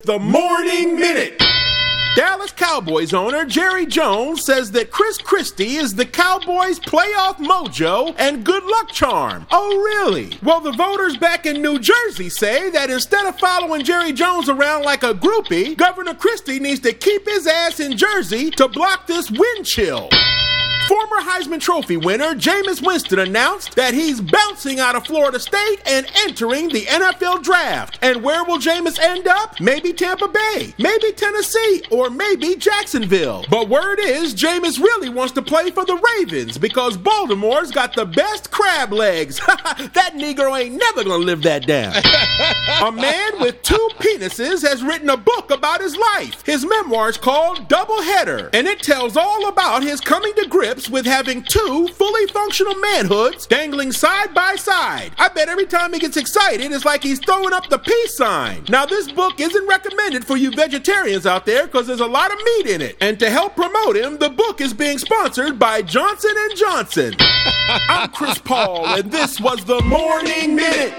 the Morning Minute. Dallas Cowboys owner Jerry Jones says that Chris Christie is the Cowboys' playoff mojo and good luck charm. Oh, really? Well, the voters back in New Jersey say that instead of following Jerry Jones around like a groupie, Governor Christie needs to keep his ass in Jersey to block this wind chill. Former Heisman Trophy winner Jameis Winston announced that he's bouncing out of Florida State and entering the NFL Draft. And where will Jameis end up? Maybe Tampa Bay, maybe Tennessee, or maybe Jacksonville. But word is Jameis really wants to play for the Ravens because Baltimore's got the best crab legs. That Negro ain't never gonna live that down. A man with 2 penises has written a book about his life. His memoir is called Doubleheader, and it tells all about his coming to grips with having 2 fully functional manhoods dangling side by side. I bet every time he gets excited, it's like he's throwing up the peace sign. Now, this book isn't recommended for you vegetarians out there because there's a lot of meat in it. And to help promote him, the book is being sponsored by Johnson & Johnson. I'm Chris Paul, and this was the Morning Minute.